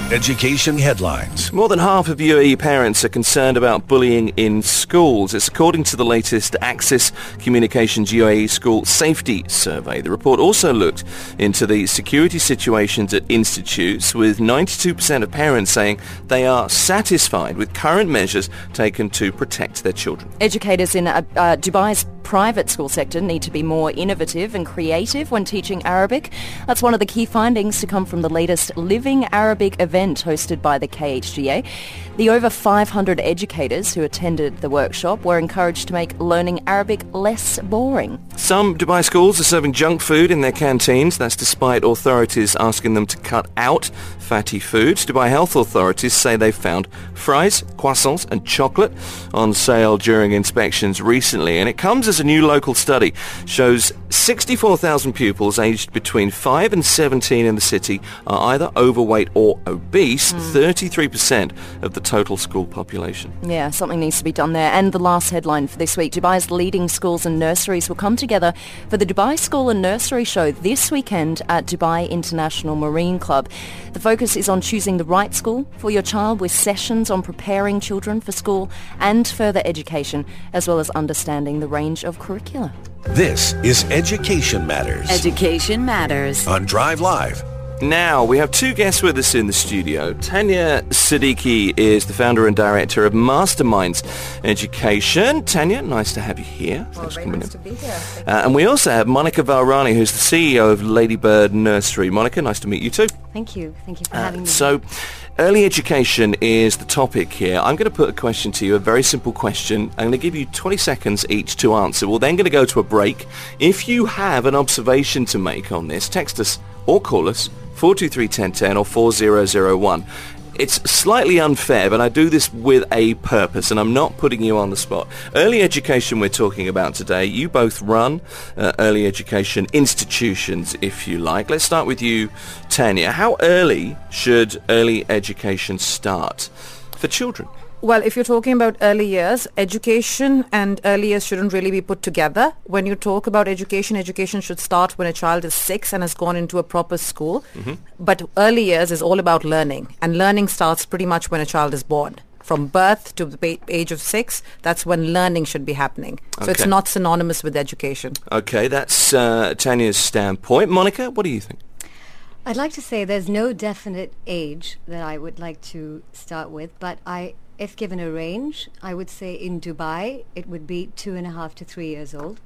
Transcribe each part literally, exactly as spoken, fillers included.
Education headlines. More than half of U A E parents are concerned about bullying in schools. It's according to the latest Axis Communications U A E School Safety Survey. The report also looked into the security situations at institutes, with ninety-two percent of parents saying they are satisfied with current measures taken to protect their children. Educators in uh, uh, Dubai's private school sector need to be more innovative and creative when teaching Arabic. That's one of the key findings to come from the latest Living Arabic event hosted by the K H G A. The over five hundred educators who attended the workshop were encouraged to make learning Arabic less boring. Some Dubai schools are serving junk food in their canteens. That's despite authorities asking them to cut out fatty foods. Dubai health authorities say they found fries, croissants and chocolate on sale during inspections recently. And it comes as a new local study shows sixty-four thousand pupils aged between five and seventeen in the city are either overweight or obese, mm. thirty-three percent of the total school population. Yeah, something needs to be done there. And the last headline for this week, Dubai's leading schools and nurseries will come together for the Dubai School and Nursery Show this weekend at Dubai International Marine Club. The focus is on choosing the right school for your child, with sessions on preparing children for school and further education, as well as understanding the range of curricula. This is Education Matters. Education Matters. On Drive Live. Now, we have two guests with us in the studio. Tanya Siddiqui is the founder and director of Masterminds Education. Tanya, nice to have you here. Well, Thanks very for coming nice in. to be here. Uh, and we also have Monica Valrani, who's the C E O of Ladybird Nursery. Monica, nice to meet you too. Thank you. Thank you for Uh, having me. so, early education is the topic here. I'm going to put a question to you, a very simple question. I'm going to give you twenty seconds each to answer. We're then going to go to a break. If you have an observation to make on this, text us or call us, four two three, one zero one zero or four zero zero one. It's slightly unfair, but I do this with a purpose, and I'm not putting you on the spot. Early education we're talking about today. You both run uh, early education institutions, if you like. Let's start with you, Tanya. How early should early education start for children? Well, if you're talking about early years, education and early years shouldn't really be put together. When you talk about education, education should start when a child is six and has gone into a proper school. Mm-hmm. But early years is all about learning, and learning starts pretty much when a child is born. From birth to the ba- age of six, that's when learning should be happening. So Okay. it's not synonymous with education. Okay, that's uh, Tanya's standpoint. Monica, what do you think? I'd like to say there's no definite age that I would like to start with, but I, if given a range, I would say in Dubai it would be two and a half to three years old.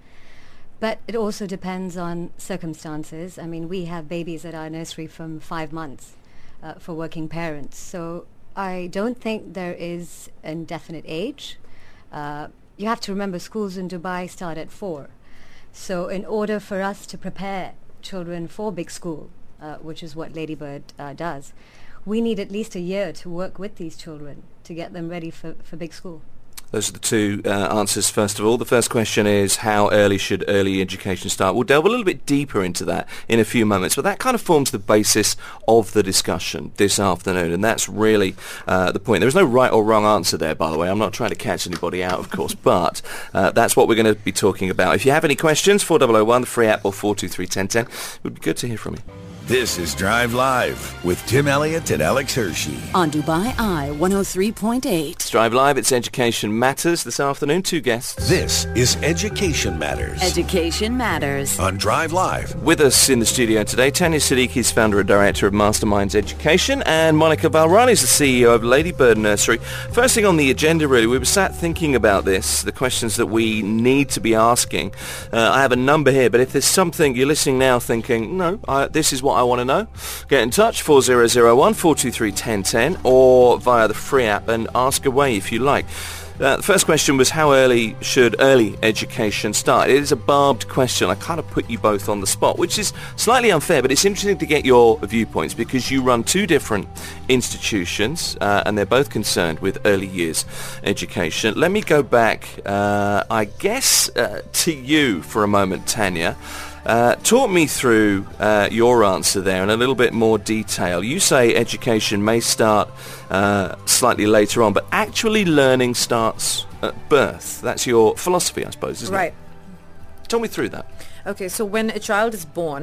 But it also depends on circumstances. I mean, we have babies at our nursery from five months uh, for working parents. So I don't think there is an indefinite age. Uh, you have to remember schools in Dubai start at four. So in order for us to prepare children for big school, uh, which is what Ladybird uh, does, we need at least a year to work with these children to get them ready for, for big school. Those are the two uh, answers, first of all. The first question is, how early should early education start? We'll delve a little bit deeper into that in a few moments, but that kind of forms the basis of the discussion this afternoon, and that's really uh, the point. There is no right or wrong answer there, by the way. I'm not trying to catch anybody out, of course, but uh, that's what we're going to be talking about. If you have any questions, four zero zero one, the free app, or four two three, one zero one zero, it would be good to hear from you. This is Drive Live with Tim Elliott and Alex Hershey. On Dubai Eye one oh three point eight. It's Drive Live. It's Education Matters this afternoon. Two guests. This is Education Matters. Education Matters. On Drive Live. With us in the studio today, Tanya Siddiqui is founder and director of Masterminds Education, and Monica Valrani is the C E O of Ladybird Nursery. First thing on the agenda, really, we were sat thinking about this, the questions that we need to be asking. Uh, I have a number here, but if there's something you're listening now thinking, no, I, this is what I want to know, get in touch, four zero zero one, four two three, one zero one zero, or via the free app, and ask away if you like. Uh, the first question was, how early should early education start? It is a barbed question. I kind of put you both on the spot, which is slightly unfair, but it's interesting to get your viewpoints because you run two different institutions uh, and they're both concerned with early years education. Let me go back, uh, I guess, uh, to you for a moment, Tanya. Uh, talk me through uh, your answer there in a little bit more detail. You say education may start uh, slightly later on, but actually learning starts at birth. That's your philosophy, I suppose, isn't Right. it? Talk me through that. Okay, so when a child is born,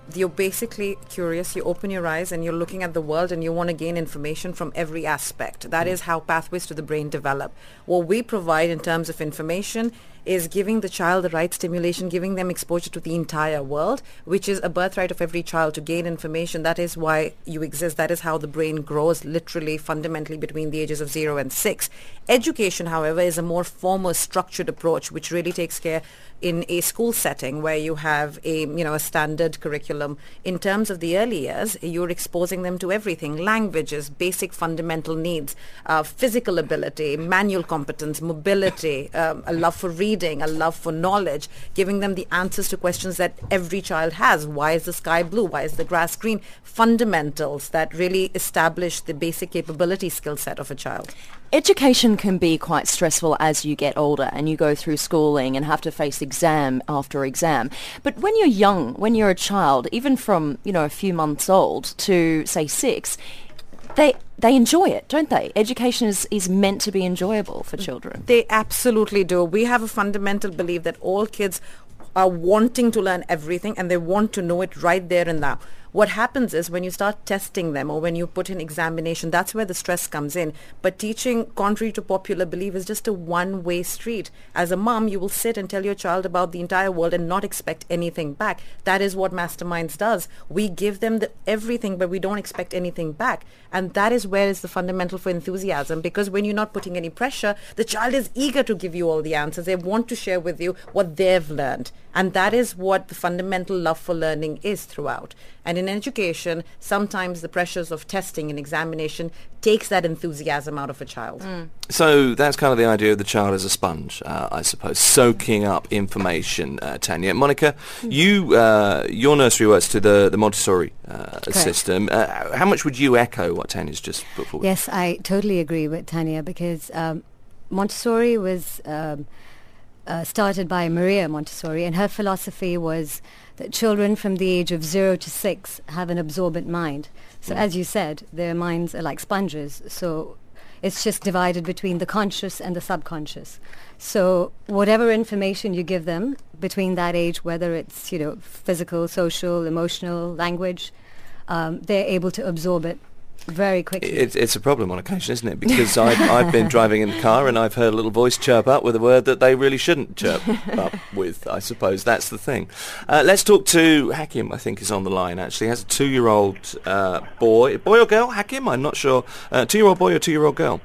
you're basically curious, you open your eyes and you're looking at the world and you want to gain information from every aspect. That is how pathways to the brain develop. What we provide in terms of information is giving the child the right stimulation, giving them exposure to the entire world, which is a birthright of every child to gain information. That is why you exist. That is how the brain grows literally, fundamentally between the ages of zero and six. Education, however, is a more formal, structured approach, which really takes care in a school setting where you have a, you know, a standard curriculum. In terms of the early years, you're exposing them to everything: languages, basic fundamental needs, uh, physical ability, manual competence, mobility, um, a love for reading, a love for knowledge, giving them the answers to questions that every child has. Why is the sky blue? Why is the grass green? Fundamentals that really establish the basic capability skill set of a child. Education can be quite stressful as you get older and you go through schooling and have to face exam after exam. But when you're young, when you're a child, even from, you know, a few months old to, say, six, they they enjoy it, don't they? Education is, is meant to be enjoyable for children. They absolutely do. We have a fundamental belief that all kids are wanting to learn everything and they want to know it right there and now. What happens is when you start testing them or when you put in examination, that's where the stress comes in. But teaching, contrary to popular belief, is just a one-way street. As a mom, you will sit and tell your child about the entire world and not expect anything back. That is what Masterminds does. We give them the everything, but we don't expect anything back. And that is where is the fundamental for enthusiasm, because when you're not putting any pressure, the child is eager to give you all the answers. They want to share with you what they've learned. And that is what the fundamental love for learning is throughout. And in education, sometimes the pressures of testing and examination takes that enthusiasm out of a child. Mm. So that's kind of the idea of the child as a sponge, uh, I suppose, soaking up information, uh, Tanya. Monica, mm. you, uh, your nursery works to the, the Montessori uh, system. Uh, how much would you echo what Tanya's just put forward? Yes, I totally agree with Tanya, because um, Montessori was um, uh, started by Maria Montessori, and her philosophy was that children from the age of zero to six have an absorbent mind. So mm. as you said, their minds are like sponges. So it's just divided between the conscious and the subconscious. So whatever information you give them between that age, whether it's, you know, physical, social, emotional, language, um, they're able to absorb it very quickly. It, it's a problem on occasion, isn't it? Because I've, I've been driving in the car and I've heard a little voice chirp up with a word that they really shouldn't chirp up with. I suppose that's the thing. Uh, let's talk to Hakim, I think is on the line actually. He has a two-year-old uh, boy. Boy or girl, Hakim? I'm not sure. Uh, two-year-old boy or two-year-old girl?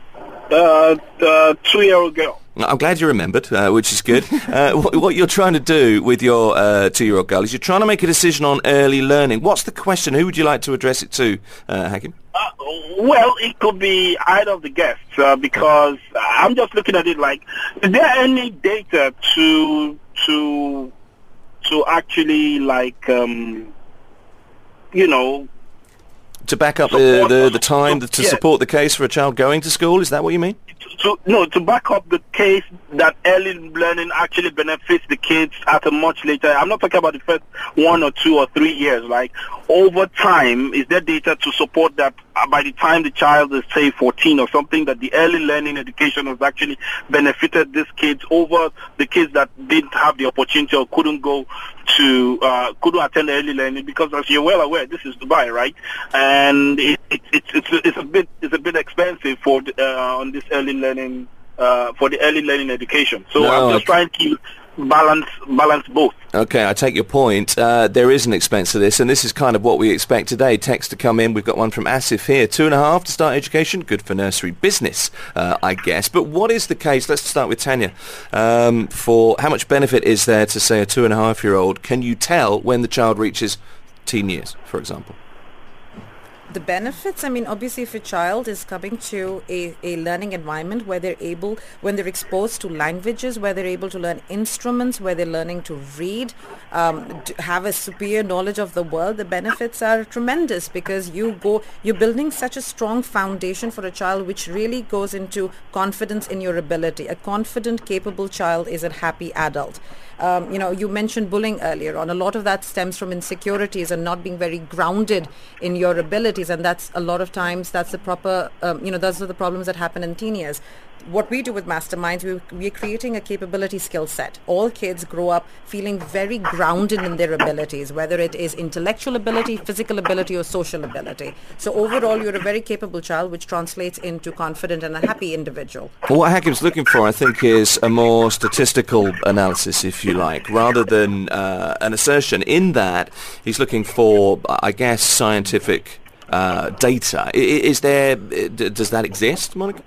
Uh, uh, two-year-old girl. I'm glad you remembered, uh, which is good. Uh, what, what you're trying to do with your uh, two-year-old girl is you're trying to make a decision on early learning. What's the question? Who would you like to address it to, uh, Hakim? Uh, well, it could be either of the guests, uh, because I'm just looking at it like, is there any data to to to actually like, um, you know, to back up the, the, the time to yeah. support the case for a child going to school? Is that what you mean? To, no, to back up the case that early learning actually benefits the kids at a much later. I'm not talking about the first one or two or three years. Like, over time, is there data to support that uh, by the time the child is, say, fourteen or something, that the early learning education has actually benefited these kids over the kids that didn't have the opportunity or couldn't go to, uh, couldn't attend early learning? Because as you're well aware, this is Dubai, right? And it, it, it, it's, it's a bit it's a bit expensive for uh, on this early learning uh, for the early learning education. So no, I'm just okay. trying to balance balance both. Okay, I take your point. Uh, there is an expense to this, and this is kind of what we expect today. Text to come in. We've got one from Asif here. Two and a half to start education. Good for nursery business, uh, I guess. But what is the case? Let's start with Tanya. Um, for how much benefit is there to, say, a two and a half year old? Can you tell when the child reaches teen years, for example? The benefits, I mean, obviously if a child is coming to a, a learning environment where they're able, when they're exposed to languages, where they're able to learn instruments, where they're learning to read, um, to have a superior knowledge of the world, the benefits are tremendous, because you go, you're building such a strong foundation for a child, which really goes into confidence in your ability. A confident, capable child is a happy adult. Um, you know, you mentioned bullying earlier on. A lot of that stems from insecurities and not being very grounded in your ability. capabilities, and that's a lot of times that's the proper, um, you know, those are the problems that happen in teen years. What we do with Masterminds, we, we're creating a capability skill set. All kids grow up feeling very grounded in their abilities, whether it is intellectual ability, physical ability, or social ability. So overall, you're a very capable child, which translates into confident and a happy individual. Well, what Hakim's looking for, I think, is a more statistical analysis, if you like, rather than uh, an assertion. In that, he's looking for, I guess, scientific uh, data. I, is there? Does that exist, Monica?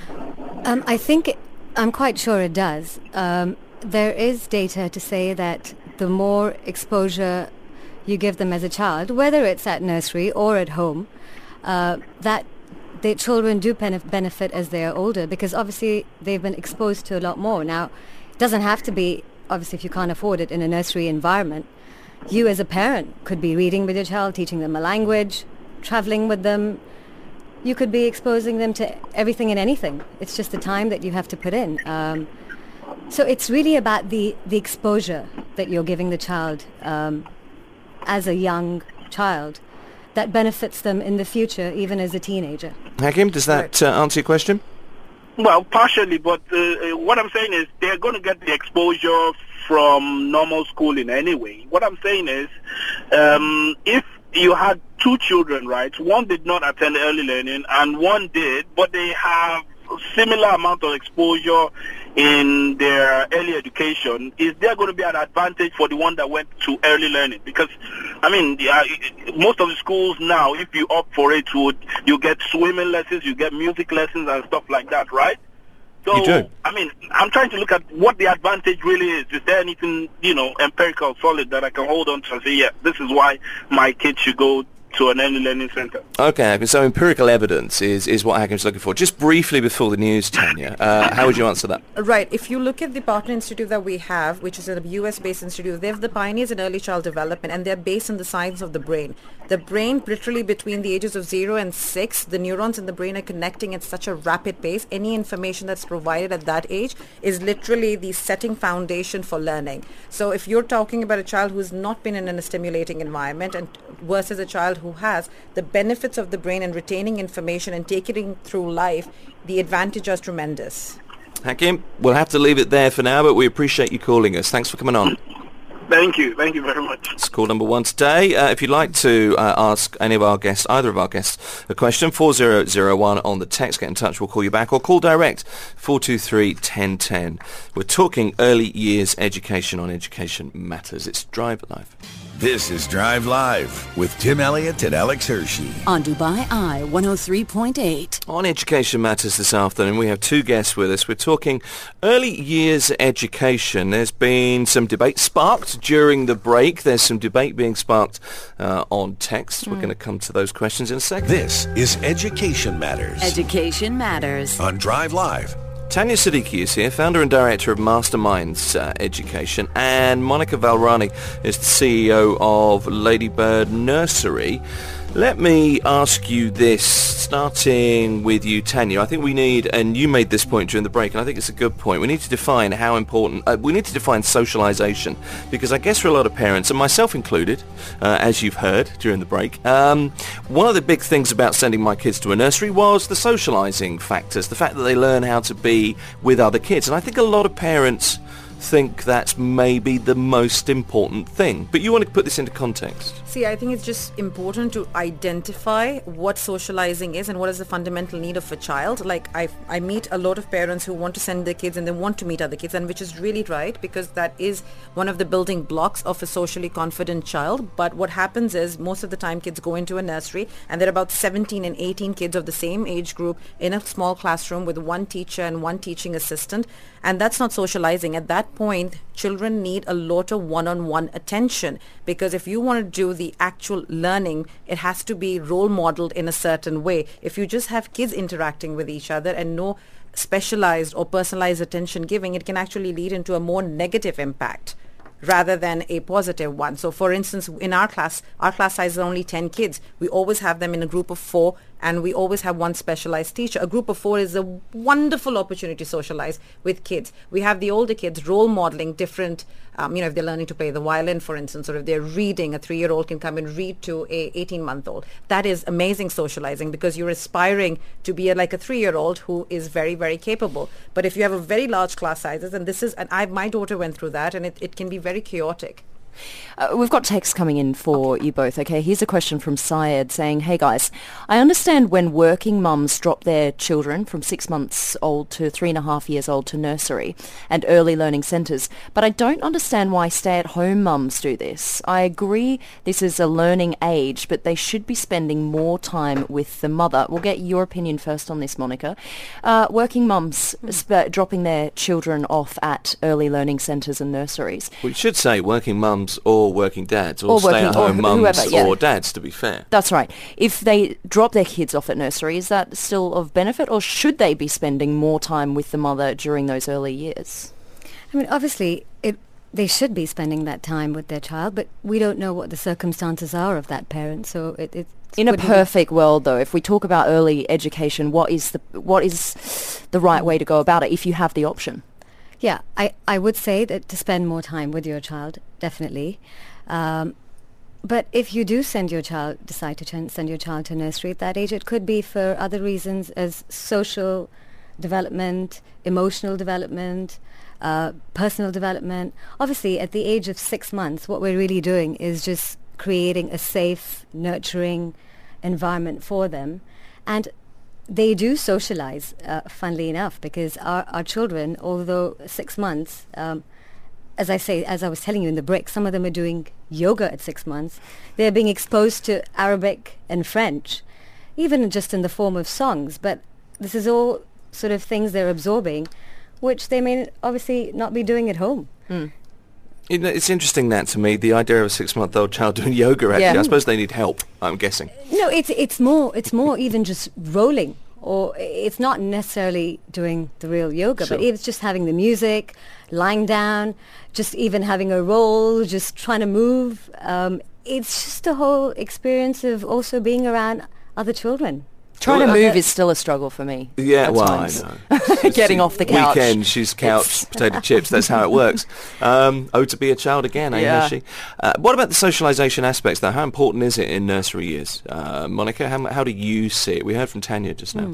Um, I think, it, I'm quite sure it does. Um, there is data to say that the more exposure you give them as a child, whether it's at nursery or at home, uh, that the children do benef- benefit as they are older, because obviously they've been exposed to a lot more. Now, it doesn't have to be, obviously, if you can't afford it in a nursery environment. You as a parent could be reading with your child, teaching them a language, traveling with them. You could be exposing them to everything and anything. It's just the time that you have to put in. Um, so it's really about the, the exposure that you're giving the child um, as a young child that benefits them in the future, even as a teenager. Hakim, does that uh, answer your question? Well, partially, but uh, what I'm saying is they're going to get the exposure from normal schooling anyway. What I'm saying is um, if you had two children, right? One did not attend early learning and one did, but they have similar amount of exposure in their early education. Is there going to be an advantage for the one that went to early learning? Because, I mean, uh, most of the schools now, if you opt for it, would you get swimming lessons, you get music lessons and stuff like that, right? So, you do. I mean, I'm trying to look at what the advantage really is. Is there anything, you know, empirical, solid that I can hold on to and say, yeah, this is why my kid should go to an early learning center? Okay, Hakim, so empirical evidence is, is what Hakim's looking for. Just briefly before the news, Tanya, uh, how would you answer that? Right. If you look at the partner institute that we have, which is a U S-based institute, they're the pioneers in early child development, and they're based on the science of the brain. The brain, literally between the ages of zero and six, the neurons in the brain are connecting at such a rapid pace. Any information that's provided at that age is literally the setting foundation for learning. So if you're talking about a child who's not been in a stimulating environment and versus a child who has, the benefits of the brain and retaining information and taking it through life, the advantage is tremendous. Hakim, we'll have to leave it there for now, but we appreciate you calling us. Thanks for coming on. Thank you. Thank you very much. It's call number one today. Uh, if you'd like to uh, ask any of our guests, either of our guests, a question, four zero zero one on the text. Get in touch. We'll call you back. Or call direct, four two three, one oh one oh. We're talking early years education on Education Matters. It's Drive Live. This is Drive Live with Tim Elliott and Alex Hershey. On Dubai Eye one oh three point eight. On Education Matters this afternoon, we have two guests with us. We're talking early years education. There's been some debate sparked during the break. There's some debate being sparked uh, on text. Mm. We're going to come to those questions in a second. This is Education Matters. Education Matters. On Drive Live. Tanya Siddiqui is here, founder and director of Masterminds uh, Education, and Monica Valrani is the C E O of Ladybird Nursery. Let me ask you this, starting with you, Tanya. I think we need, and you made this point during the break, and I think it's a good point, we need to define how important, uh, we need to define socialization, because I guess for a lot of parents, and myself included, uh, as you've heard during the break, um, one of the big things about sending my kids to a nursery was the socializing factors, the fact that they learn how to be with other kids. And I think a lot of parents think that's maybe the most important thing. But you want to put this into context. See, I think it's just important to identify what socializing is and what is the fundamental need of a child. Like I, I meet a lot of parents who want to send their kids and they want to meet other kids, and which is really right, because that is one of the building blocks of a socially confident child. But what happens is most of the time kids go into a nursery and there are about seventeen and eighteen kids of the same age group in a small classroom with one teacher and one teaching assistant. And that's not socializing. At that point, children need a lot of one-on-one attention, because if you want to do the actual learning, it has to be role modeled in a certain way. If you just have kids interacting with each other and no specialized or personalized attention giving, it can actually lead into a more negative impact rather than a positive one. So for instance, in our class, our class size is only ten kids. We always have them in a group of four and we always have one specialized teacher. A group of four is a wonderful opportunity to socialize with kids. We have the older kids role modeling different, um, you know, if they're learning to play the violin, for instance, or if they're reading, a three-year-old can come and read to a eighteen-month-old. That is amazing socializing, because you're aspiring to be a, like a three-year-old who is very, very capable. But if you have a very large class sizes, and this is, and I, my daughter went through that, and it, it can be very chaotic. Uh, we've got text coming in for okay. you both. Okay, here's a question from Syed saying, hey guys, I understand when working mums drop their children from six months old to three and a half years old to nursery and early learning centres, but I don't understand why stay-at-home mums do this. I agree this is a learning age, but they should be spending more time with the mother. We'll get your opinion first on this, Monica. Uh, working mums mm. sp- dropping their children off at early learning centres and nurseries. We should say working mums or working dads, or, or working, stay-at-home or mums whoever, yeah. or dads, to be fair. That's right. If they drop their kids off at nursery, is that still of benefit, or should they be spending more time with the mother during those early years? I mean, obviously, it, they should be spending that time with their child, but we don't know what the circumstances are of that parent, so it... it in a perfect world, though, if we talk about early education, what is the what is the right way to go about it if you have the option? Yeah, I, I would say that to spend more time with your child, definitely. Um, but if you do send your child, decide to ch- send your child to nursery at that age, it could be for other reasons as social development, emotional development, uh, personal development. Obviously, at the age of six months, what we're really doing is just creating a safe, nurturing environment for them. And they do socialize, uh, funnily enough, because our, our children, although six months, um, as I say, as I was telling you in the break, some of them are doing yoga at six months. They're being exposed to Arabic and French, even just in the form of songs. But this is all sort of things they're absorbing, which they may obviously not be doing at home. Mm. You know, it's interesting, that to me, the idea of a six-month-old child doing yoga. Actually, yeah. I suppose they need help, I'm guessing. No, it's it's more it's more even just rolling, or it's not necessarily doing the real yoga, Sure. but it's just having the music, lying down, just even having a roll, just trying to move. Um, it's just the whole experience of also being around other children. Trying to Well, move uh, is still a struggle for me. Yeah, at well, times. I know. It's Getting the off the couch. Weekend, she's couch, potato chips. That's how it works. Um, oh, to be a child again, eh, Yeah. she? Uh, what about the socialisation aspects, though? How important is it in nursery years? Uh, Monica, how, how do you see it? We heard from Tanya just now. Mm.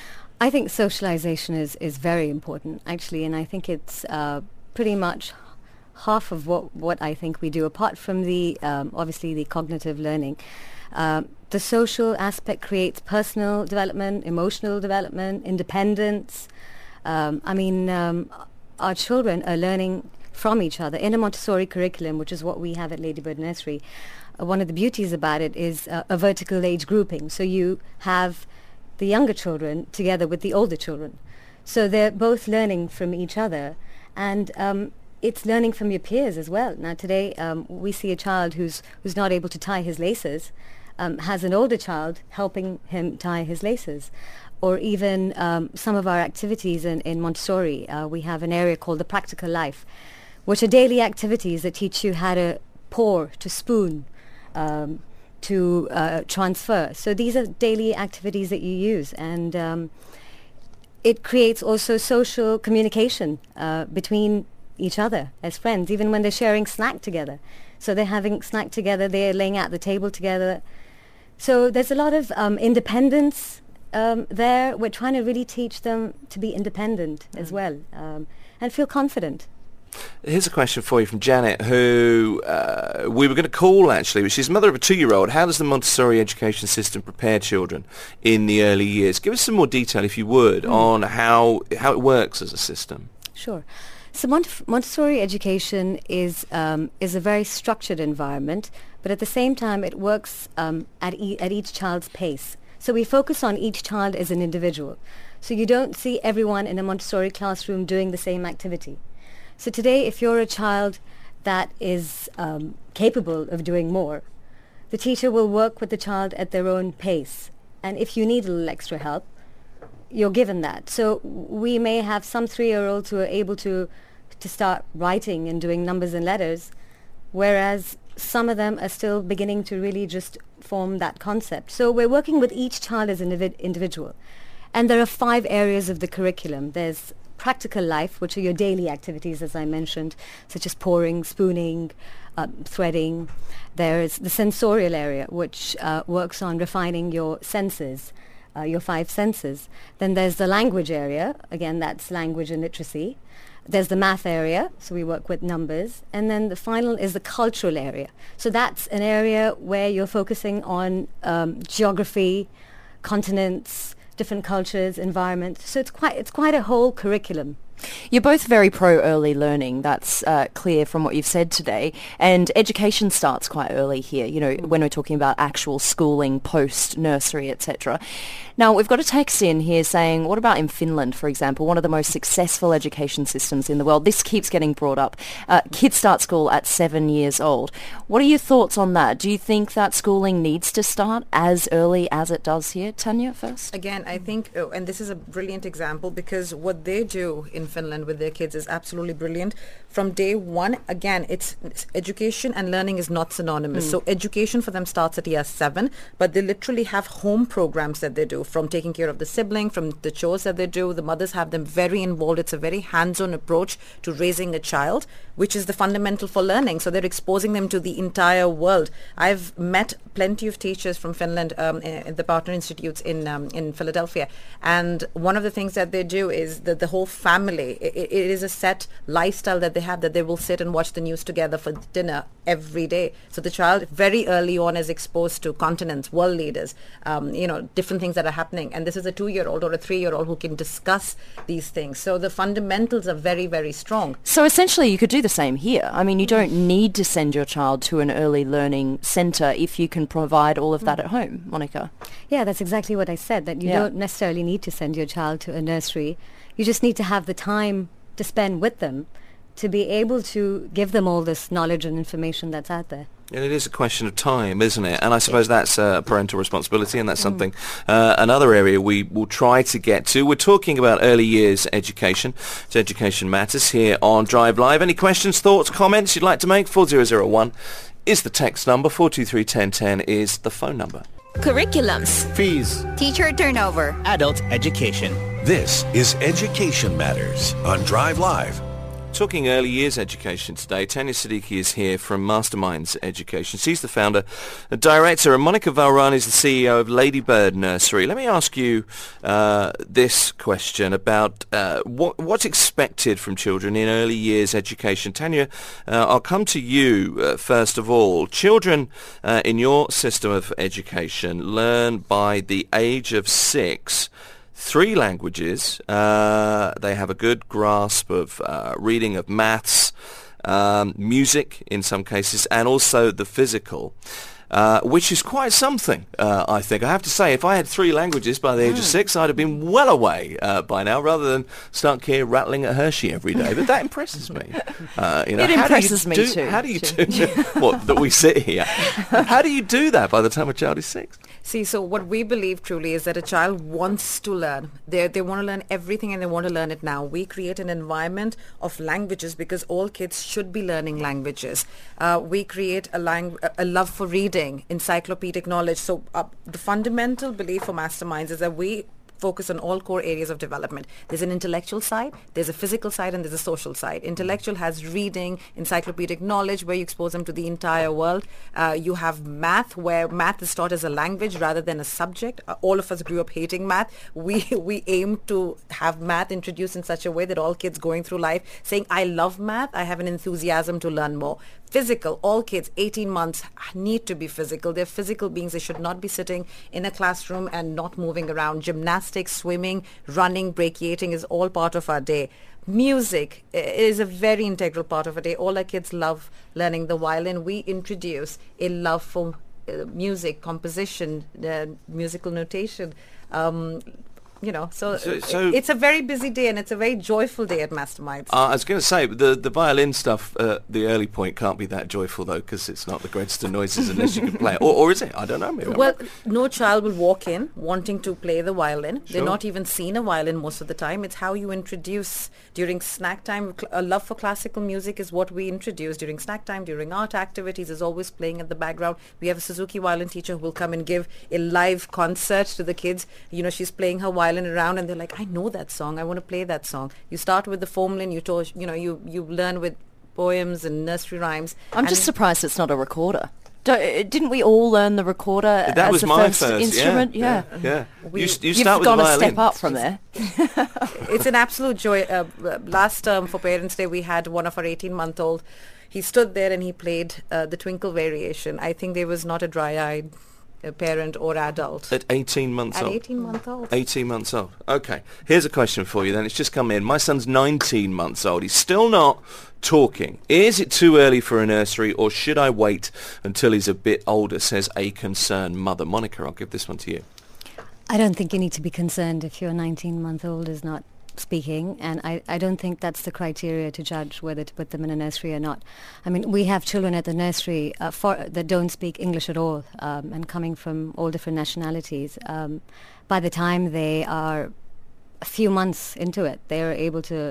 I think socialization is, is very important, actually, and I think it's uh, pretty much half of what, what I think we do, apart from the, um, obviously, the cognitive learning. Um, the social aspect creates personal development, emotional development, independence. Um, I mean, um, our children are learning from each other in a Montessori curriculum, which is what we have at Ladybird Nursery. Uh, one of the beauties about it is uh, a vertical age grouping. So you have the younger children together with the older children. So they're both learning from each other, and um, it's learning from your peers as well. Now today um, we see a child who's who's not able to tie his laces, um, has an older child helping him tie his laces. Or even um, some of our activities in, in Montessori, uh, we have an area called the Practical Life, which are daily activities that teach you how to pour, to spoon, um, to uh, transfer. So these are daily activities that you use, and um, it creates also social communication uh, between each other as friends, even when they're sharing snack together. So they're having snack together, they're laying out the table together. So there's a lot of um, independence um, there. We're trying to really teach them to be independent mm. as well, um, and feel confident. Here's a question for you from Janet, who uh, we were going to call, actually. She's mother of a two-year-old. How does the Montessori education system prepare children in the early years? Give us some more detail, if you would, mm. on how how it works as a system. Sure. So Mont- Montessori education is um, is a very structured environment, but at the same time it works um, at, e- at each child's pace. So we focus on each child as an individual. So you don't see everyone in a Montessori classroom doing the same activity. So today, if you're a child that is um, capable of doing more, the teacher will work with the child at their own pace. And if you need a little extra help, you're given that. So we may have some three-year-olds who are able to to start writing and doing numbers and letters, whereas some of them are still beginning to really just form that concept. So we're working with each child as an individ- individual. And there are five areas of the curriculum. There's practical life, which are your daily activities, as I mentioned, such as pouring, spooning, um, threading. There's the sensorial area, which uh, works on refining your senses, uh, your five senses. Then there's the language area. Again, that's language and literacy. There's the math area, so we work with numbers. And then the final is the cultural area. So that's an area where you're focusing on um, geography, continents, different cultures, environment. So it's quite it's quite a whole curriculum. You're both very pro-early learning. That's uh, clear from what you've said today. And education starts quite early here, you know, when we're talking about actual schooling, post-nursery, et cetera. Now, we've got a text in here saying, what about in Finland, for example, one of the most successful education systems in the world? This keeps getting brought up. Uh, kids start school at seven years old. What are your thoughts on that? Do you think that schooling needs to start as early as it does here? Tanya, first. Again, I think, oh, and this is a brilliant example, because what they do in Finland with their kids is absolutely brilliant. From day one, again, it's, it's education and learning is not synonymous. Mm. So education for them starts at year seven, but they literally have home programs that they do, from taking care of the sibling, from the chores that they do. The mothers have them very involved. It's a very hands-on approach to raising a child, which is the fundamental for learning. So they're exposing them to the entire world. I've met plenty of teachers from Finland um, in, in the partner institutes in um, in Philadelphia, and one of the things that they do is that the whole family, it, it is a set lifestyle that they have, that they will sit and watch the news together for dinner every day. So the child very early on is exposed to continents, world leaders, um, you know, different things that are happening. And this is a two-year-old or a three-year-old who can discuss these things. So the fundamentals are very, very strong. So essentially you could do the same here. I mean, you don't need to send your child to an early learning centre if you can provide all of that at home. Monica? Yeah, that's exactly what I said, that you Yeah. don't necessarily need to send your child to a nursery. You just need to have the time to spend with them to be able to give them all this knowledge and information that's out there. And it is a question of time, isn't it? And I suppose that's uh, parental responsibility, and that's something, uh, another area we will try to get to. We're talking about early years education. It's Education Matters here on Drive Live. Any questions, thoughts, comments you'd like to make? four zero zero one is the text number. four two three, one zero one zero is the phone number. Curriculums, fees, teacher turnover, adult education. This is Education Matters on Drive Live. Talking early years education today, Tanya Siddiqui is here from Masterminds Education. She's the founder and director, and Monica Valrani is the C E O of Ladybird Nursery. Let me ask you uh, this question about uh, what, what's expected from children in early years education. Tanya, uh, I'll come to you uh, first of all. Children uh, in your system of education learn by the age of six three languages. Uh, they have a good grasp of uh, reading, of maths, um, music in some cases, and also the physical, uh, which is quite something, uh, I think. I have to say, if I had three languages by the age of six, I'd have been well away uh, by now, rather than stuck here rattling at Hershey every day. But that impresses me. Uh, you know, It how do you impresses me do- too. How do you do what, that we sit here? How do you do that by the time a child is six? See, so what we believe truly is that a child wants to learn. They they want to learn everything, and they want to learn it now. We create an environment of languages because all kids should be learning languages. Uh, we create a, lang- a love for reading, encyclopedic knowledge. So uh, the fundamental belief for Masterminds is that we focus on all core areas of development. There's an intellectual side, there's a physical side, and there's a social side. Intellectual has reading, encyclopedic knowledge, where you expose them to the entire world. Uh, you have math, where math is taught as a language rather than a subject. Uh, all of us grew up hating math. We we aim to have math introduced in such a way that all kids going through life saying, I love math, I have an enthusiasm to learn more. Physical, all kids eighteen months need to be physical. They're physical beings. They should not be sitting in a classroom and not moving around. Gymnastics, swimming, running, brachiating is all part of our day. Music is a very integral part of our day. All our kids love learning the violin. We introduce a love for uh, music, composition, uh, musical notation, um, you know, so, So- it- so- it's a very busy day and it's a very joyful day at Masterminds. Uh, I was going to say, the the violin stuff, uh, the early point can't be that joyful, though, because it's not the greatest of noises unless you can play it. Or, or is it? I don't know. Maybe I'm Well, wrong. no child will walk in wanting to play the violin. Sure. They're not even seen a violin most of the time. It's how you introduce during snack time. Cl- A love for classical music is what we introduce during snack time, during art activities, is always playing in the background. We have a Suzuki violin teacher who will come and give a live concert to the kids. You know, she's playing her violin around and they're like, I know that song. I want to play that song. You start with the formula, you, to- you know, you, you learn with poems and nursery rhymes. I'm and just surprised it's not a recorder. Don't, uh, didn't we all learn the recorder That as was the my first, first instrument? Yeah, Yeah. yeah. We- you, s- you You've start with got the to violin. step up from there. It's an absolute joy. Uh, uh, last term for Parents' Day, we had one of our eighteen-month-old. He stood there and he played uh, the Twinkle Variation. I think there was not a dry-eyed uh, parent or adult. At eighteen months At old. eighteen-month-old. eighteen months old. Okay. Here's a question for you then. It's just come in. My son's nineteen months old. He's still not talking. Is it too early for a nursery or should I wait until he's a bit older, says a concerned mother. Monica, I'll give this one to you. I don't think you need to be concerned if your nineteen-month-old is not speaking, and I, I don't think that's the criteria to judge whether to put them in a nursery or not. I mean, we have children at the nursery uh, for, that don't speak English at all, um, and coming from all different nationalities. Um, by the time they are a few months into it, they are able to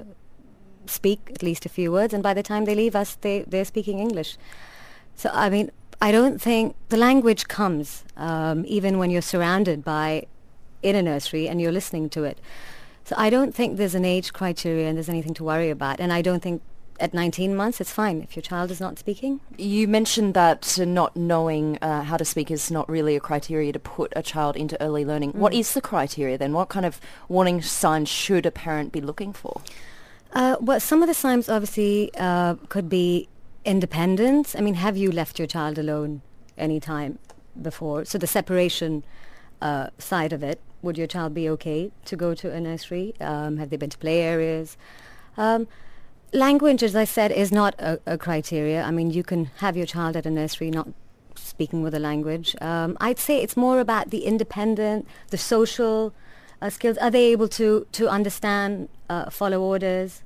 speak at least a few words, and by the time they leave us, they, they're speaking English. So, I mean, I don't think the language comes um, even when you're surrounded by in a nursery and you're listening to it. So I don't think there's an age criteria and there's anything to worry about. And I don't think at nineteen months it's fine if your child is not speaking. You mentioned that uh, not knowing uh, how to speak is not really a criteria to put a child into early learning. What is the criteria then? What kind of warning signs should a parent be looking for? Uh, well, some of the signs obviously uh, could be independence. I mean, have you left your child alone any time before? So the separation uh, side of it. Would your child be okay to go to a nursery? Um, have they been to play areas? Um, language, as I said, is not a, a criteria. I mean, you can have your child at a nursery not speaking with a language. Um, I'd say it's more about the independent, the social uh, skills. Are they able to, to understand, uh, follow orders,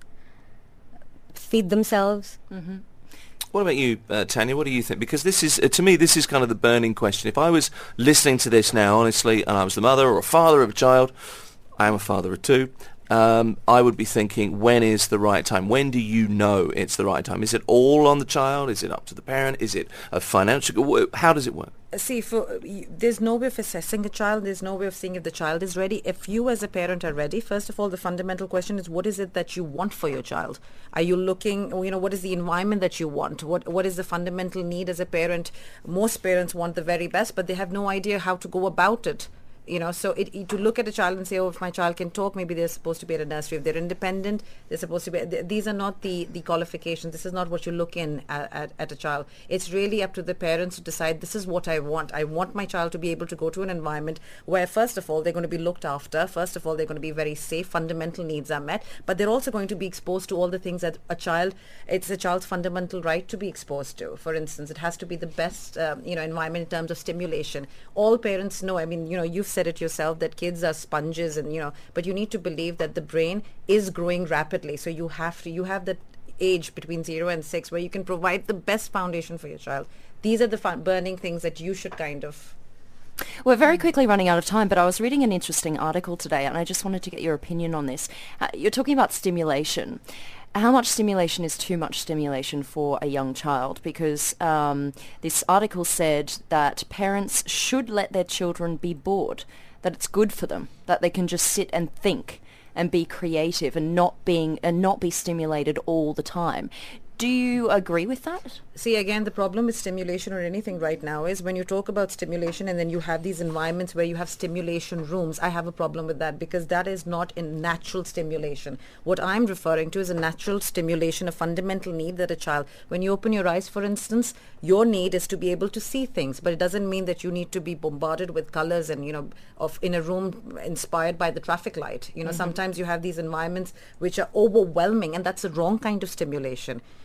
feed themselves? Mm-hmm. What about you, uh, Tanya? What do you think? Because this is, uh, to me, this is kind of the burning question. If I was listening to this now, honestly, and I was the mother or father of a child, I am a father of two, um, I would be thinking, when is the right time? When do you know it's the right time? Is it all on the child? Is it up to the parent? Is it a financial... How does it work? See, for, you, there's no way of assessing a child. There's no way of seeing if the child is ready. If you as a parent are ready, first of all, the fundamental question is, what is it that you want for your child? Are you looking, you know, what is the environment that you want? What What is the fundamental need as a parent? Most parents want the very best, but they have no idea how to go about it. You know, so it, it, to look at a child and say, oh, if my child can talk, maybe they're supposed to be at a nursery. If they're independent, they're supposed to be. Th- these are not the, the qualifications. This is not what you look in at, at, at a child. It's really up to the parents to decide, this is what I want. I want my child to be able to go to an environment where, first of all, they're going to be looked after. First of all, they're going to be very safe. Fundamental needs are met. But they're also going to be exposed to all the things that a child, it's a child's fundamental right to be exposed to. For instance, it has to be the best, um, you know, environment in terms of stimulation. All parents know, I mean, you know, you've said it yourself that kids are sponges, and you know, but you need to believe that the brain is growing rapidly, so you have to you have that age between zero and six where you can provide the best foundation for your child. These are the fun, burning things that you should kind of... We're very quickly running out of time, but I was reading an interesting article today and I just wanted to get your opinion on this. Uh, you're talking about stimulation. How much stimulation is too much stimulation for a young child? Because um, this article said that parents should let their children be bored, that it's good for them, that they can just sit and think and be creative and not being and not be stimulated all the time. Do you agree with that? See, again, the problem with stimulation or anything right now is when you talk about stimulation and then you have these environments where you have stimulation rooms, I have a problem with that because that is not a natural stimulation. What I'm referring to is a natural stimulation, a fundamental need that a child, when you open your eyes, for instance, your need is to be able to see things, but it doesn't mean that you need to be bombarded with colors and, you know, of in a room inspired by the traffic light. You know, mm-hmm. Sometimes you have these environments which are overwhelming, and that's the wrong kind of stimulation.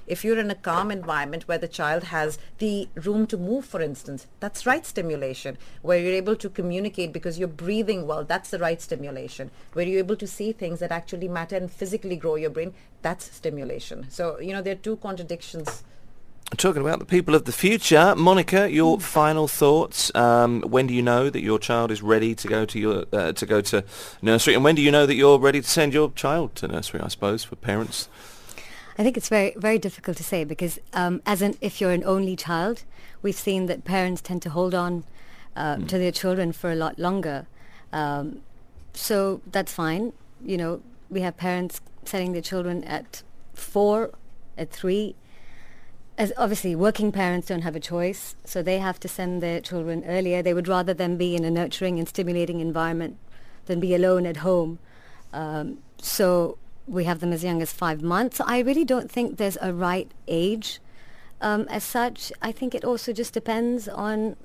If you're in a calm environment where the child has the room to move, for instance, that's right stimulation. Where you're able to communicate because you're breathing well, that's the right stimulation. Where you're able to see things that actually matter and physically grow your brain, that's stimulation. So, you know, there are two contradictions. Talking about the people of the future, Monica, your final thoughts. Um, when do you know that your child is ready to go to your uh, to go to nursery, and when do you know that you're ready to send your child to nursery? I suppose for parents. I think it's very very difficult to say because um, as an if you're an only child, we've seen that parents tend to hold on uh, mm. to their children for a lot longer. Um, so that's fine. You know, we have parents sending their children at four, at three. As obviously, working parents don't have a choice, so they have to send their children earlier. They would rather them be in a nurturing and stimulating environment than be alone at home. Um, so we have them as young as five months. I really don't think there's a right age um, as such. I think it also just depends on,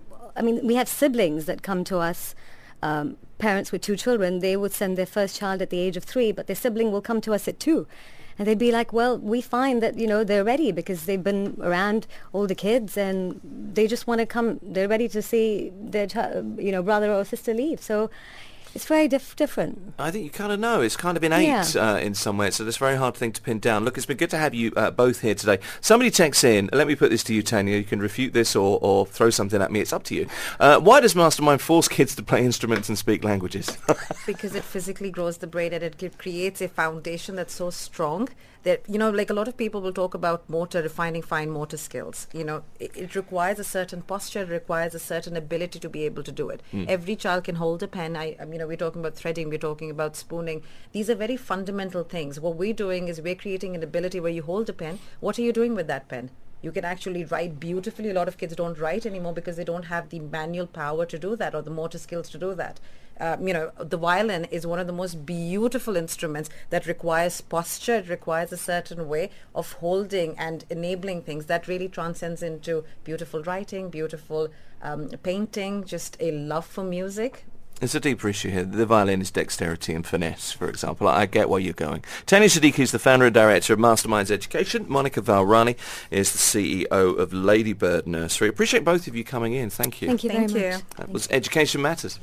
I mean, we have siblings that come to us, um, parents with two children. They would send their first child at the age of three, but their sibling will come to us at two. And they'd be like, well, we find that, you know, they're ready because they've been around older kids and they just want to come, they're ready to see their, chi- you know, brother or sister leave. So it's very diff- different. I think you kind of know. It's kind of innate Yeah. uh, in some ways, so it's a very hard thing to pin down. Look, it's been good to have you uh, both here today. Somebody texts in. Let me put this to you, Tanya. You can refute this or, or throw something at me. It's up to you. Uh, why does Mastermind force kids to play instruments and speak languages? Because it physically grows the brain and it gi- creates a foundation that's so strong that, you know, like a lot of people will talk about motor, refining fine motor skills. You know, it, it requires a certain posture, it requires a certain ability to be able to do it. Mm. Every child can hold a pen. I, I, you know, we're talking about threading, we're talking about spooning. These are very fundamental things. What we're doing is we're creating an ability where you hold a pen. What are you doing with that pen? You can actually write beautifully. A lot of kids don't write anymore because they don't have the manual power to do that or the motor skills to do that. Um, you know, the violin is one of the most beautiful instruments that requires posture. It requires a certain way of holding and enabling things that really transcends into beautiful writing, beautiful um, painting, just a love for music. It's a deeper issue here. The violin is dexterity and finesse, for example. I get where you're going. Tanya Siddiqui is the founder and director of Masterminds Education. Monica Valrani is the C E O of Ladybird Nursery. Appreciate both of you coming in. Thank you. Thank you very Thank you. much. That was Education Matters.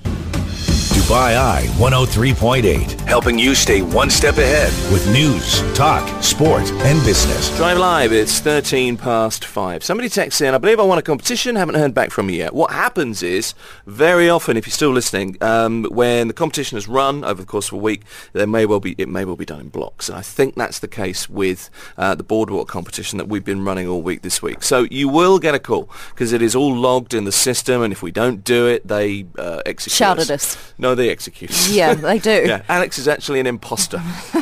Dubai Eye one oh three point eight, helping you stay one step ahead with news, talk, sport, and business. Drive Live, it's thirteen past five. Somebody texts in, I believe I won a competition, haven't heard back from you yet. What happens is, very often, if you're still listening, um, when the competition has run over the course of a week, there may well be, it may well be done in blocks. And I think that's the case with uh, the Boardwalk competition that we've been running all week this week. So you will get a call, because it is all logged in the system, and if we don't do it, they uh, execute Shout us. at us. No, they execute us. Yeah, they do. Yeah, Alex is actually an imposter.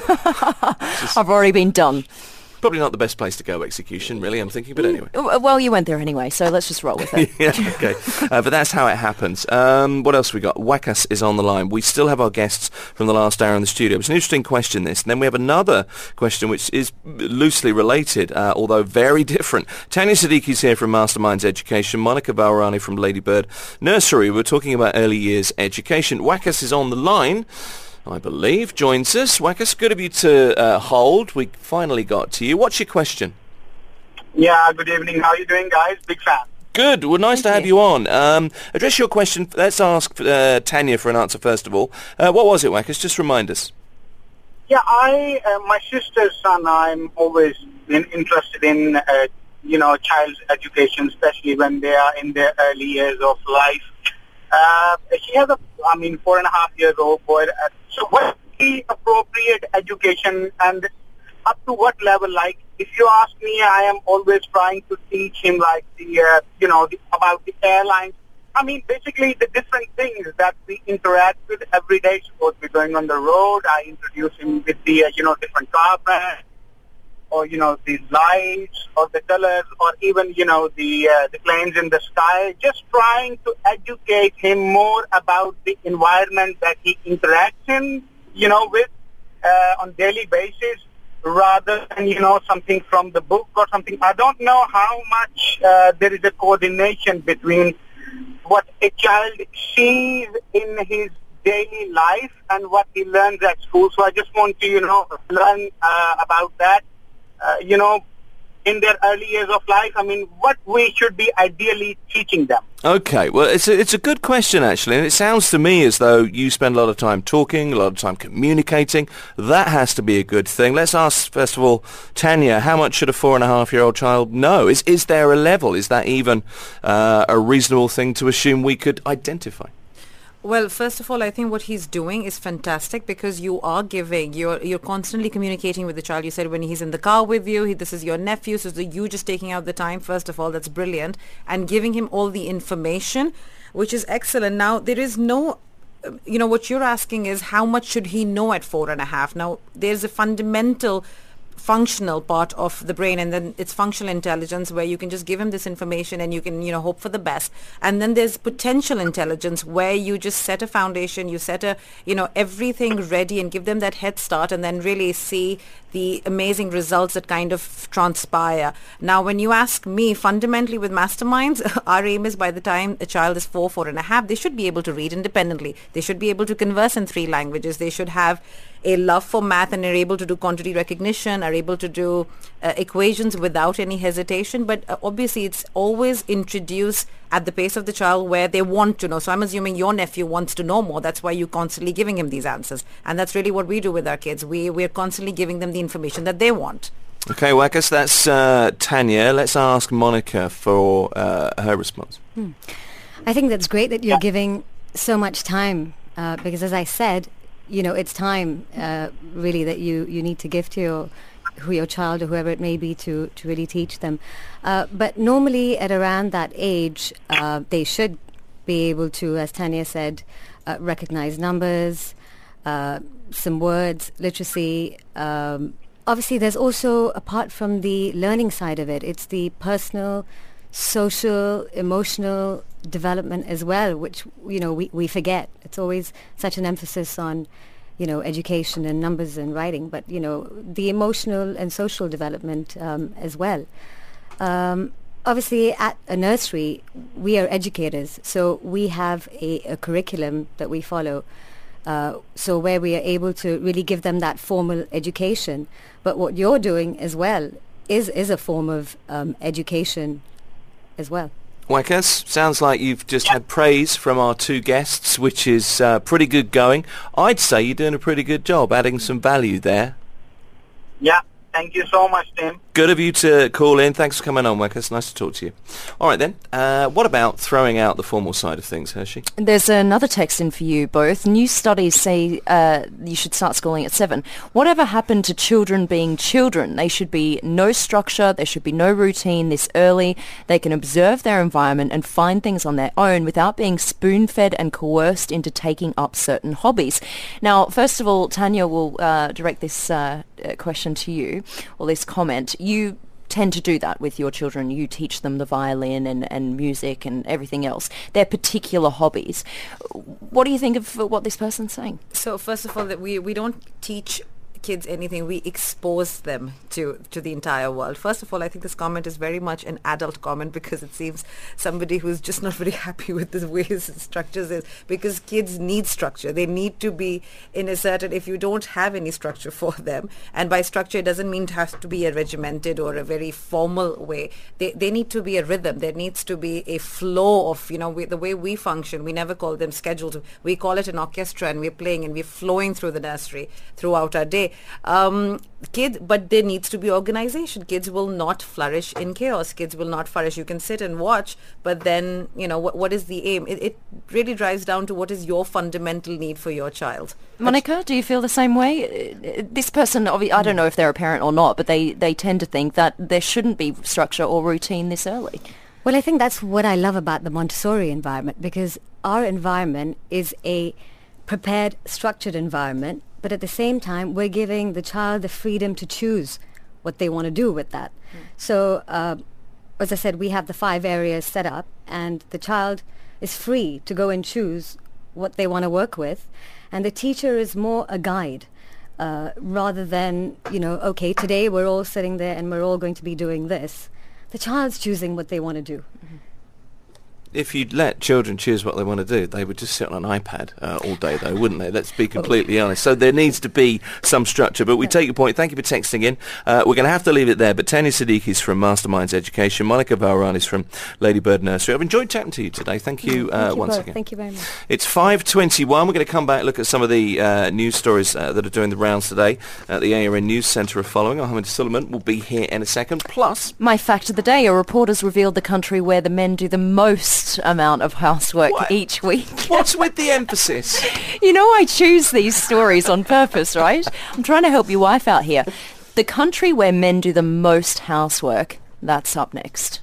I've already been done. Probably not the best place to go, execution, really, I'm thinking, but anyway. Uh, Well, you went there anyway, so let's just roll with it. Yeah, okay. Uh, but that's how it happens. Um, what else we got? Wakas is on the line. We still have our guests from the last hour in the studio. It's an interesting question, this. And then we have another question which is loosely related, uh, although very different. Tanya Siddiqui's here from Masterminds Education. Monica Valrani from Ladybird Nursery. We're talking about early years education. Wakas is on the line, I believe, joins us. Wakas, good of you to uh, hold. We finally got to you. What's your question? Yeah, good evening. How are you doing, guys? Big fan. Good. Well, nice to have you on. Um, address your question. Let's ask uh, Tanya for an answer first of all. Uh, what was it, Wakas? Just remind us. Yeah, I, uh, my sister's son, I'm always been interested in, uh, you know, child's education, especially when they are in their early years of life. Uh, she has a, I mean, four and a half years old boy. Uh, so what is the appropriate education and up to what level? Like, if you ask me, I am always trying to teach him, like, the, uh, you know, the, about the airlines. I mean, basically the different things that we interact with every day. Suppose we're going on the road, I introduce him with the, uh, you know, different car brands, or, you know, the lights, or the colors, or even, you know, the uh, the planes in the sky. Just trying to educate him more about the environment that he interacts in, you know, with uh, on daily basis, rather than, you know, something from the book or something. I don't know how much uh, there is a coordination between what a child sees in his daily life and what he learns at school. So I just want to, you know, learn uh, about that. Uh, you know, in their early years of life? I mean, what we should be ideally teaching them? Okay, well, it's a, it's a good question, actually, and it sounds to me as though you spend a lot of time talking, a lot of time communicating. That has to be a good thing. Let's ask, first of all, Tanya, how much should a four-and-a-half-year-old child know? Is, is there a level? Is that even uh, a reasonable thing to assume we could identify? Well, first of all, I think what he's doing is fantastic because you are giving, you're you're constantly communicating with the child. You said when he's in the car with you, he, this is your nephew, so you just taking out the time, first of all, that's brilliant, and giving him all the information, which is excellent. Now, there is no, uh, you know, what you're asking is how much should he know at four and a half? Now, there's a fundamental functional part of the brain, and then it's functional intelligence where you can just give him this information and you can, you know, hope for the best. And then there's potential intelligence where you just set a foundation, you set a, you know, everything ready and give them that head start and then really see the amazing results that kind of transpire. Now, when you ask me, fundamentally with masterminds, our aim is by the time a child is four, four and a half, they should be able to read independently. They should be able to converse in three languages. They should have a love for math and are able to do quantity recognition, are able to do uh, equations without any hesitation. But uh, obviously, it's always introduced at the pace of the child where they want to know. So I'm assuming your nephew wants to know more. That's why you're constantly giving him these answers. And that's really what we do with our kids. We, we're constantly giving them the information that they want. Okay, well, I guess that's uh, Tanya. Let's ask Monica for uh, her response. Hmm. I think that's great that you're giving so much time uh, because, as I said, you know, it's time uh, really that you, you need to give to your who your child or whoever it may be to, to really teach them. Uh, but normally at around that age, uh, they should be able to, as Tanya said, uh, recognize numbers, uh, some words, literacy. Um, obviously, there's also, apart from the learning side of it, it's the personal, social, emotional development as well, which, you know, we, we forget. It's always such an emphasis on, you know, education and numbers and writing, but, you know, the emotional and social development um, as well. Um, obviously, at a nursery, we are educators, so we have a, a curriculum that we follow, uh, so where we are able to really give them that formal education. But what you're doing as well is, is a form of um, education as well. Wakas, sounds like you've just had praise from our two guests, which is uh, pretty good going. I'd say you're doing a pretty good job adding some value there. Yeah, thank you so much, Tim. Good of you to call in. Thanks for coming on, Wakas. Nice to talk to you. All right, then. Uh, what about throwing out the formal side of things, Hershey? There's another text in for you both. New studies say uh, you should start schooling at seven. Whatever happened to children being children? They should be no structure. There should be no routine this early. They can observe their environment and find things on their own without being spoon-fed and coerced into taking up certain hobbies. Now, first of all, Tanya will uh, direct this uh, question to you, or this comment. You tend to do that with your children. You teach them the violin and, and music and everything else, their particular hobbies. What do you think of what this person's saying? So first of all, that we, we don't teach kids anything, we expose them to to the entire world. First of all, I think this comment is very much an adult comment because it seems somebody who's just not very happy with the way his structures is, because kids need structure. They need to be in a certain, if you don't have any structure for them, and by structure it doesn't mean it has to be a regimented or a very formal way. They they need to be a rhythm. There needs to be a flow of, you know, we, the way we function, we never call them scheduled. We call it an orchestra, and we're playing and we're flowing through the nursery throughout our day. Um, kids, but there needs to be organization. Kids will not flourish in chaos. Kids will not flourish. You can sit and watch, but then, you know, what, what is the aim? It, it really drives down to what is your fundamental need for your child. Monica, do you feel the same way? This person, I don't know if they're a parent or not, but they, they tend to think that there shouldn't be structure or routine this early. Well, I think that's what I love about the Montessori environment, because our environment is a prepared, structured environment, but at the same time, we're giving the child the freedom to choose what they want to do with that. Mm. So, uh, as I said, we have the five areas set up, and the child is free to go and choose what they want to work with, and the teacher is more a guide, uh, rather than, you know, okay, today we're all sitting there and we're all going to be doing this. The child's choosing what they want to do. Mm-hmm. if you'd let children choose what they want to do, they would just sit on an iPad uh, all day, though, wouldn't they? Let's be completely honest. So there needs to be some structure. But we take your point. Thank you for texting in. Uh, we're going to have to leave it there. But Tanya Siddiqui's from Masterminds Education. Monica Valrani's from Ladybird Nursery. I've enjoyed chatting to you today. Thank you, uh, Thank you once both. again. Thank you very much. It's five twenty-one. We're going to come back, look at some of the uh, news stories uh, that are doing the rounds today. Uh, the A R N News Centre are following. Ahmed Suleiman will be here in a second. Plus, my fact of the day, a reporter's revealed the country where the men do the most amount of housework What? each week. what's with the emphasis? You know, I choose these stories on purpose, right? I'm trying to help your wife out here. The country where men do the most housework, that's up next.